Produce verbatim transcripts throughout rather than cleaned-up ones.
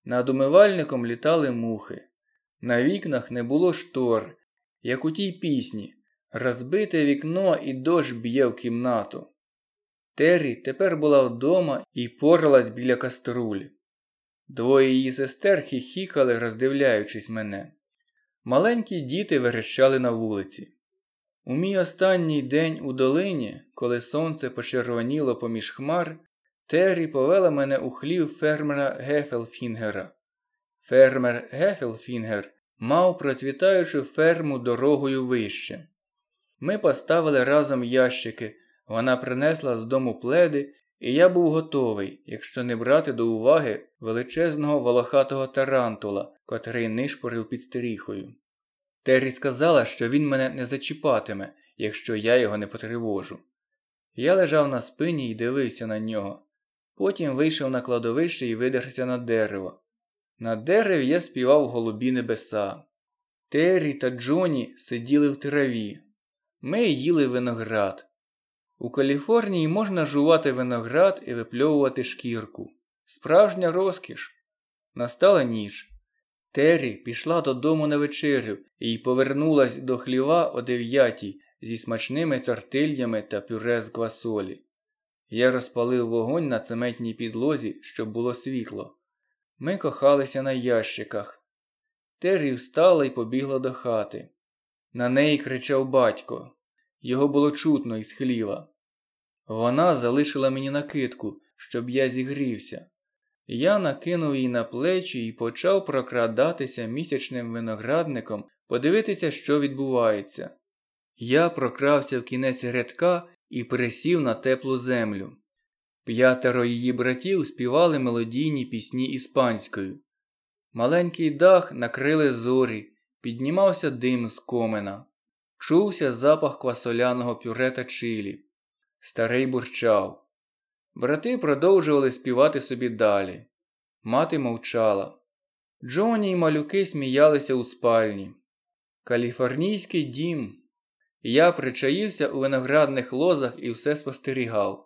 Над умивальником літали мухи. На вікнах не було штор, як у тій пісні «Розбите вікно і дощ б'є в кімнату». Террі тепер була вдома і поралась біля каструлі. Двоє її сестер хіхікали, роздивляючись мене. Маленькі діти верещали на вулиці. У мій останній день у долині, коли сонце почервоніло поміж хмар, Террі повела мене у хлів фермера Гефелфінгера. Фермер Гефелфінгер мав процвітаючу ферму дорогою вище. Ми поставили разом ящики, вона принесла з дому пледи, і я був готовий, якщо не брати до уваги величезного волохатого тарантула, котрий нишпорив під стріхою. Террі сказала, що він мене не зачіпатиме, якщо я його не потривожу. Я лежав на спині і дивився на нього. Потім вийшов на кладовище і видерся на дерево. На дереві я співав голубі небеса. Террі та Джоні сиділи в траві. Ми їли виноград. У Каліфорнії можна жувати виноград і випльовувати шкірку. Справжня розкіш. Настала ніч. Террі пішла додому на вечерю і повернулась до хліва о дев'ятій зі смачними тортильями та пюре з квасолі. Я розпалив вогонь на цементній підлозі, щоб було світло. Ми кохалися на ящиках. Террі встала і побігла до хати. На неї кричав батько. Його було чутно із хліва. Вона залишила мені накидку, щоб я зігрівся. Я накинув її на плечі і почав прокрадатися місячним виноградником, подивитися, що відбувається. Я прокрався в кінець рядка і присів на теплу землю. П'ятеро її братів співали мелодійні пісні іспанською. Маленький дах накрили зорі, піднімався дим з комина. Чувся запах квасоляного пюре та чилі. Старий бурчав. Брати продовжували співати собі далі. Мати мовчала. Джоні й малюки сміялися у спальні. Каліфорнійський дім. Я причаївся у виноградних лозах і все спостерігав.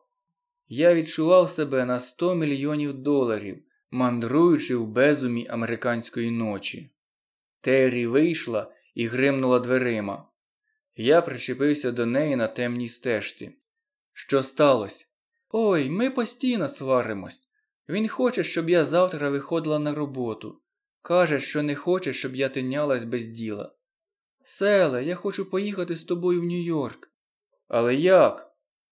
Я відчував себе на сто мільйонів доларів, мандруючи в безумі американської ночі. Террі вийшла і гримнула дверима. Я причепився до неї на темній стежці. Що сталося? Ой, ми постійно сваримось. Він хоче, щоб я завтра виходила на роботу. Каже, що не хоче, щоб я тинялась без діла. Селе, я хочу поїхати з тобою в Нью-Йорк. Але як?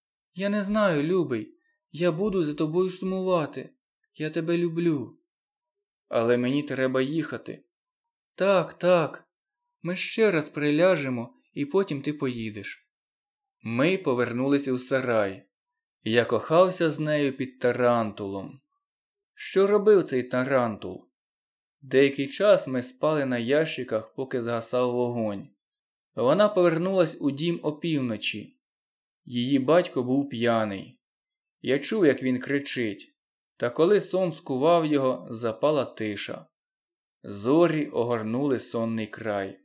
Я не знаю, любий. Я буду за тобою сумувати. Я тебе люблю. Але мені треба їхати. Так, так. Ми ще раз приляжемо, і потім ти поїдеш. Ми повернулися в сарай. Я кохався з нею під тарантулом. Що робив цей тарантул? Деякий час ми спали на ящиках, поки згасав вогонь. Вона повернулась у дім опівночі. Її батько був п'яний. Я чув, як він кричить. Та коли сон скував його, запала тиша. Зорі огорнули сонний край.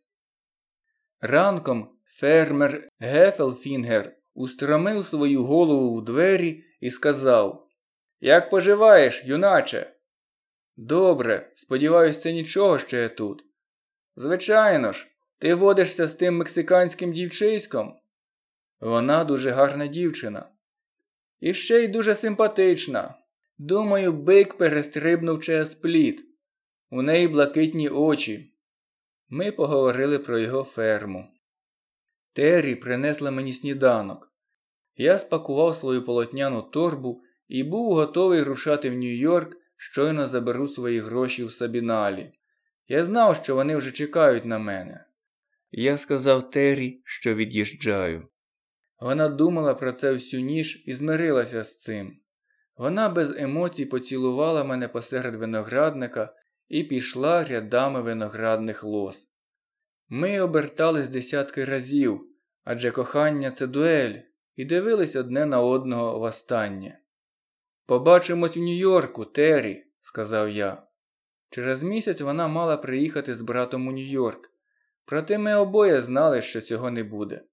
Ранком фермер Гефелфінгер устромив свою голову у двері і сказав: «Як поживаєш, юначе?» «Добре, сподіваюсь, це нічого, що я тут». «Звичайно ж, ти водишся з тим мексиканським дівчиськом?» «Вона дуже гарна дівчина». «І ще й дуже симпатична. Думаю, бик перестрибнув через пліт. У неї блакитні очі». Ми поговорили про його ферму. Террі принесла мені сніданок. Я спакував свою полотняну торбу і був готовий рушати в Нью-Йорк, щойно заберу свої гроші в Сабіналі. Я знав, що вони вже чекають на мене. Я сказав Террі, що від'їжджаю. Вона думала про це всю ніч і змирилася з цим. Вона без емоцій поцілувала мене посеред виноградника і пішла рядами виноградних лоз. Ми обертались десятки разів, адже кохання – це дуель, і дивились одне на одного востаннє. «Побачимось в Нью-Йорку, Террі», – сказав я. Через місяць вона мала приїхати з братом у Нью-Йорк, проте ми обоє знали, що цього не буде.